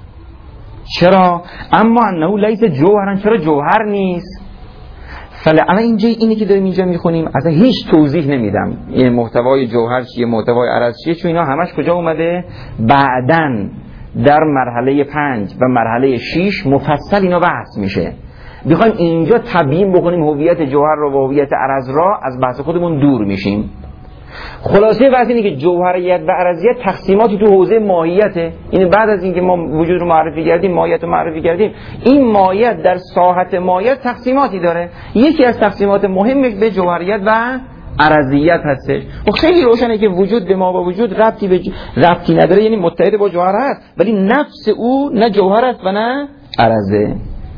Speaker 2: چرا؟ اما انه لیس جوهرا، چرا جوهر نیست؟ فلعلا اینجا اینی که داریم اینجا میخونیم اصلا هیچ توضیح نمیدم این محتوای جوهر چیه، محتوای عرض چیه، چون اینا همش کجا اومده؟ بعدن در مرحله پنج و مرحله شیش مفصل اینا بحث میشه. بخوایم اینجا تبیین بکنیم هویت جوهر رو و هویت عرض را، از بحث خودمون دور میشیم. خلاصه بحث اینه که جوهریت و عرضیت تقسیماتی تو حوزه ماهیته. این بعد از اینکه ما وجود رو معرفی کردیم، ماهیت رو معرفی کردیم، این ماهیت در ساحت ماهیت تقسیماتی داره. یکی از تقسیمات مهم به جوهریت و عرضیت هستش. و خیلی روشنه که وجود به ما با وجود ربطی به ج... ربطی نداره، یعنی متحد با جوهر هست، ولی نفس او نه جوهر است و نه عرضه.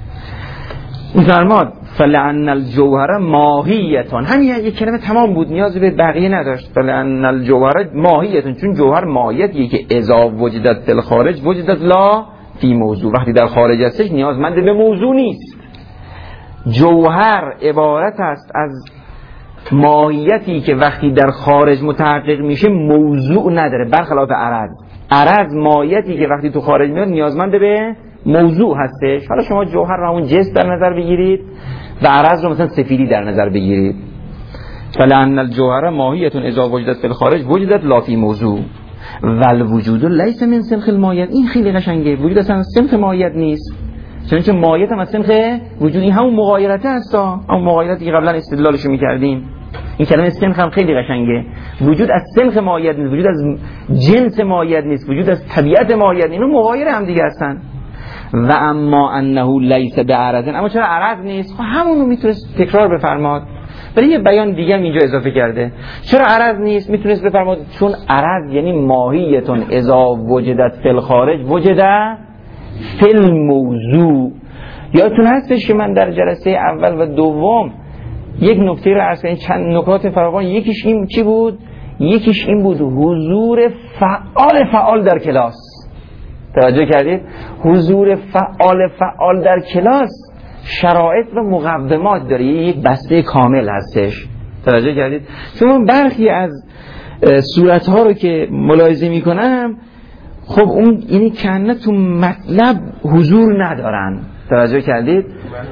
Speaker 2: می‌فرماد فلعن الجوهر ماهیتون، همین یک کلمه تمام بود، نیازی به بقیه نداشت. فلعن الجوهر ماهیتون، چون جوهر ماهیتیه که اذا وجدت فی الخارج وجدت لا فی موضوع، وقتی در خارج هستش نیازمند به موضوع نیست. جوهر عبارت است از ماهیتی که وقتی در خارج متحقق میشه موضوع نداره، برخلاف عرض. عرض ماهیتی که وقتی تو خارج میاد نیازمند به موضوع هستش. حالا شما جوهر رو همون جسم در نظر بگیرید و عرض رو مثلا سفیدی در نظر بگیرید. فلعن الجوهر ماهیتون اذا وجدت فی الخارج وجدت لا فی موضوع والوجود لیس من سنخ الماهیت. این خیلی قشنگه، وجود اصلا سنخ ماهیت نیست، چون ماهیت هم از سنخ وجود، این همون مغایرته هستا، همون مغایرتی که قبلا استدلالشو میکردیم. این کلمه سنخ هم خیلی قشنگه. وجود از سنخ ماهیت نیست، وجود از جنس ماهیت نیست، وجود از طبیعت ماهیت نیست، اینا مغایر هم دیگه هستن. و اما انه لیس بعرض، اما چرا عرض نیست؟ خب همونو میتونست تکرار بفرماد، ولی یه بیان دیگه اینجا اضافه کرده. چرا عرض نیست؟ میتونست بفرماد چون عرض یعنی ماهیتون اذا وجدت فی الخارج وجد فی الموضوع. یادتون هستش که من در جلسه اول و دوم یک نکته رو عرض کردم، چند نکات فراوان. یکیش این چی بود؟ یکیش این بود حضور فعال فعال در کلاس. توجه کردید؟ حضور فعال فعال در کلاس شرایط و مقومات داره، یک بسته کامل هستش. توجه کردید؟ چون برخی از صورت‌ها رو که ملاحظه می‌کنم، خب اون یعنی کنه تو مطلب حضور ندارن. توجه کردید؟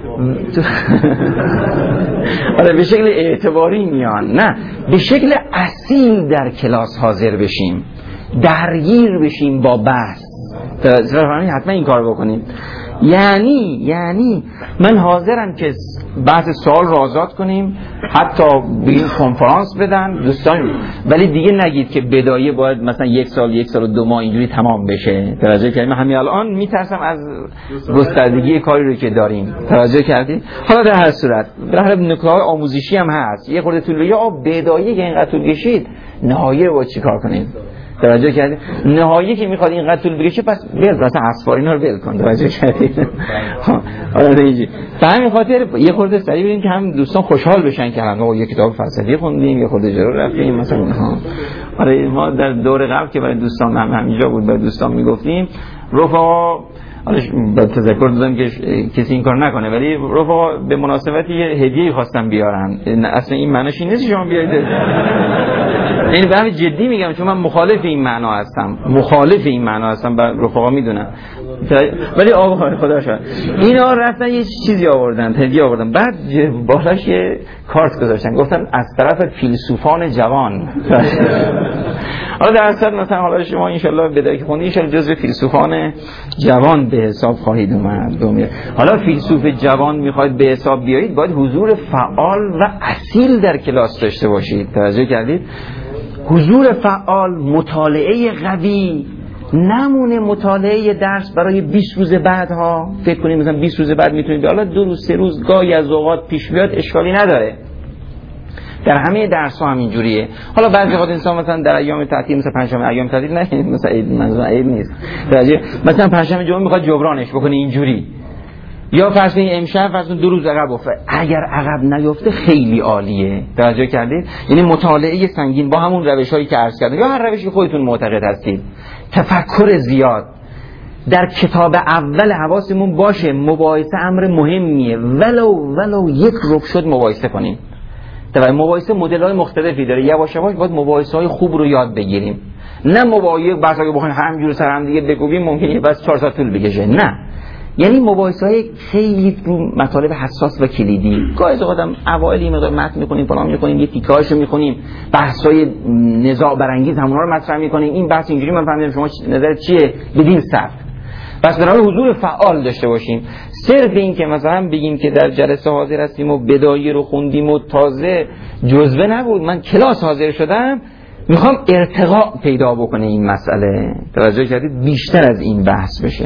Speaker 2: آره به شکل اعتباری میان، نه به شکل اصیل در کلاس حاضر بشیم، درگیر بشیم با بحث. حتما این کار بکنیم. یعنی یعنی من حاضرم که بحث سوال رو آزاد کنیم، حتی بگیم کنفرانس بدن دوستان، ولی دیگه نگید که بدایه باید مثلا یک سال یک سال و دو ماه اینجوری تمام بشه. توجه کردید؟ همین الان میترسم از گستردگی کاری رو که داریم. توجه کردید؟ حالا در هر صورت در هر نکات آموزشی هم هست، یه خورده طول یا بدایه که اینقدر طول کشید، نهایه رو باید چیکار کنید؟ توجه کردید؟ نهایی که میخواد اینقدر طول بکشه پس ول، مثلا اصفار اینا رو ول کن. توجه کردید؟ آره اینجوری. به همین خاطر یه خورده سریع بریم که هم دوستان خوشحال بشن که الان یه کتاب فلسفی خوندیم، یه خورده جلو رفتیم مثلا. آره ما در دور قبل که برای دوستان هم همینجا بود، برای دوستان میگفتیم رفقا، حالا با تذکر دادم که کسی این کار نکنه، ولی رفقا به مناسبتی یه هدیه‌ای خواستم بیارن. اصلا این معنیش این نیست شما بیارید، یعنی به همین جدی میگم، چون من مخالف این معنا هستم، مخالف این معنا هستم، بر رفقا میدونن، ولی آقا خدا شاید اینا رفتن یه چیزی آوردن، هدیه آوردن، بعد بالاش یه کارت گذاشتن، گفتن از طرف فیلسوفان جوان. حالا در اصل مثلا حالا شما انشالله بدایی که خوندی انشالله جزو فیلسوفان جوان به حساب خواهید اومد. حالا فیلسوف جوان میخواید به حساب بیایید، باید حضور فعال و اصیل در کلاس داشته باشید. توجه کردید؟ حضور فعال، مطالعه قوی، نمونه مطالعه درس برای بیست روز بعد ها. فکر کنید مثلا بیست روز بعد میتونید، حالا دو روز سه روز گاهی از اوقات پیش بیاد، اشکالی نداره. در همه درس ها هم اینجوریه. حالا بعضی وقت انسان مثلا در ایام تعطیل، مثلا پنجشنبه ایام تعطیل نه، مثلا عید، منظور عید نیست، مثلا پنجشنبه جمعه میخواد جبرانش بکنه اینجوری، یا فرض کنید امشب فرض کنید دو روز عقب افتاد، اگر عقب نیفته خیلی عالیه. توجه کردید؟ یعنی مطالعه سنگین با همون روش‌هایی که عرض کردم، یا هر روشی خودتون معتقد هستید، تفکر زیاد در کتاب اول حواسمون باشه. مباحثه امر مهمیه، ولو ولو یک ربع شد مباحثه کنیم. در مباحثه مدل‌های مختلفی داره، یواش یواش باید مباحثه‌های خوب رو یاد بگیریم، نه مباحثه بحثا که بخوایم همینجوری سر هم دیگه بگویم ممکنه بس چهار ساعت طول بکشه، نه. یعنی مباحثه‌های خیلی رو مطالب حساس و کلیدی. گاهی از اوقاتم اوایل این مقدار متن می‌کنیم، فلان می‌کنیم، یه تیکه‌هاشو می‌خونیم، بحث‌های نزاع برانگیز همون رو مطرح می‌کنیم. این بحث اینجوری من فهمیدم، شما نظرت چیه بدین صف. پس برای حضور فعال داشته باشیم. صرف این که مثلا بگیم که در جلسه حاضر هستیم و بدایه رو خوندیم و تازه جزوه نبود، من کلاس حاضر شدم، میخوام ارتقا پیدا بکنه این مسئله. توجه کردید؟ بیشتر از این بحث بشه.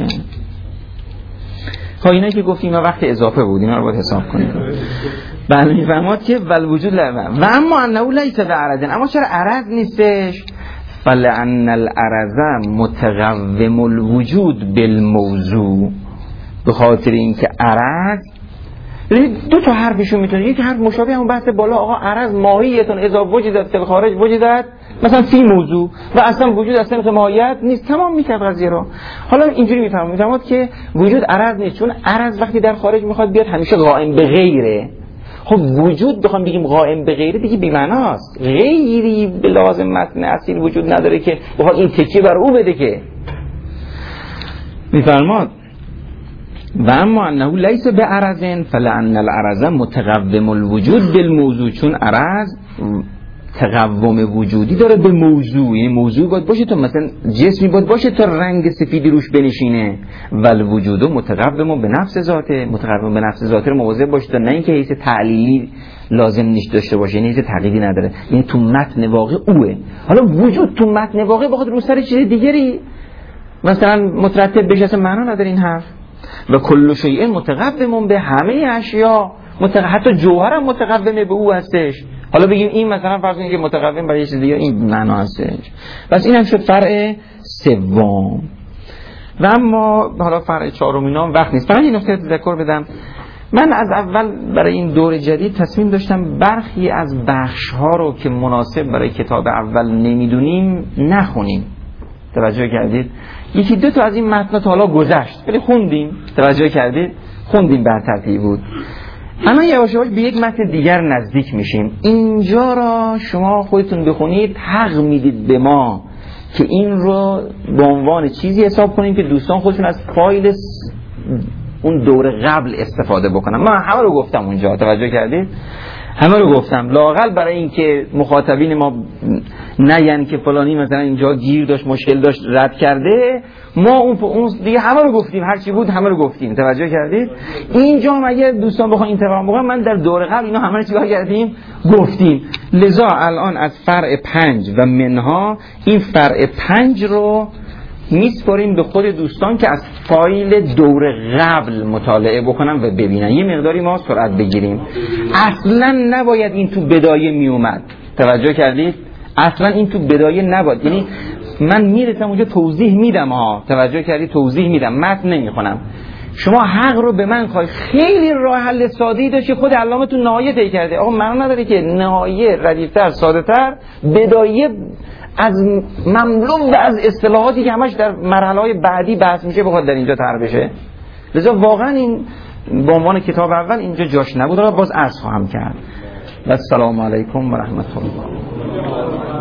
Speaker 2: خب اینایی که گفتیم وقت اضافه بود، اینا رو باید حساب کنیم. بله میفهمد که ول وجود لعبه و اما انه لیس بعرض، اما چرا عرض نیستش؟ فلأن العرض متقوم الوجود بالموضوع، به خاطر اینکه عرض دو تا حرفشون میتونه، یک حرف مشابه همون بحث بالا، آقا عرض ماهیتون اذا وجدت فی الخارج وجدت مثلا فی موضوع و اصلا وجود اصلا که ماهیت نیست، تمام میشه قضیه رو. حالا اینجوری میفهمم میفهمم که وجود عرض نیست، چون عرض وقتی در خارج میخواد بیاد همیشه قائم به غیره. خب وجود بخوام بگیم قائم به غیره دیگه بی معناست، غیری به لازم متن اصیل وجود نداره که بخواد این تکیه بر او بده که. میفرماد و اما انه لیس بعرض فلان العرض متقوم الوجود بالموضوع، چون عرض تقوم وجودی داره به موضوع، یعنی موضوع باید باشه تا مثلا جسمی باید باشه تا رنگ سفیدی روش بنشینه، ول وجود متقوم به نفس ذاته، متقوم به نفس ذاته رو مواظب باشه تا نه اینکه حیث تعلیلی لازم نیست داشته باشه، یعنی حیث تعلیلی نداره، یعنی تو متن واقع اوه. حالا وجود تو متن واقع بخواد رو سر چیز دیگری مثلا مترتب بشه، اصلا معنا نداره این حرف. و کل شیء متقوم به همه اشیا، متق... حتی جوهر هم متقوم به او هستش. حالا بگیم این مثلا فرض کنید که متقوم برای چیز دیگه، این معنا هستش. پس این هم شد فرع سوم. و اما حالا فرع چهارم اینا وقت نیست. فقط این نکته تذکر بدم، من از اول برای این دور جدید تصمیم داشتم برخی از بخش ها رو که مناسب برای کتاب اول نمیدونیم نخونیم. توجه کردید؟ یکی دو تا از این متن تا حالا گذشت ولی خوندیم. توجه کردید؟ خوندیم بر ترتیب بود. اما یواش یواش به یک متن دیگر نزدیک میشیم. اینجا را شما خودتون بخونید، حق میدید به ما که این رو به عنوان چیزی حساب کنیم که دوستان خودشون از فایل اون دور قبل استفاده بکنن. من همه رو گفتم اونجا، توجه کردید؟ همه رو گفتم لااقل برای اینکه مخاطبین ما نه یعنی که فلانی مثلا اینجا گیر داشت مشکل داشت رد کرده ما اون اون دیگه همه رو گفتیم، هر چی بود همه رو گفتیم. توجه کردید؟ اینجا هم اگه دوستان بخوام انتقام بگیرن من در دوره قبل اینا همه رو چیکار کردیم گفتیم. لذا الان از فرع پنج و منها این فرع پنج رو میسپاریم به خود دوستان که از فایل دور قبل مطالعه بکنن و ببینن، یه مقداری ما سرعت بگیریم. اصلا نباید این تو بدایه میومد. توجه کردید؟ اصلا این تو بدایه نباید، یعنی من میرسم اونجا توضیح میدم ها، توجه کردید؟ توضیح میدم، متن نمیخونم. شما حق رو به من خواهید. خیلی راه حل ساده‌ای داشت خود علامه تو نهایه طی کرده. آقا معنا نداره که نهایه ردیف‌تر ساده‌تر، بدایه از مملو از اصطلاحاتی که همش در مرحله‌های بعدی بحث میشه بخواد در اینجا طرح بشه. لذا واقعا این به عنوان کتاب اول اینجا جاش نبود. را باز عرض خواهم کرد. و السلام علیکم و رحمت الله.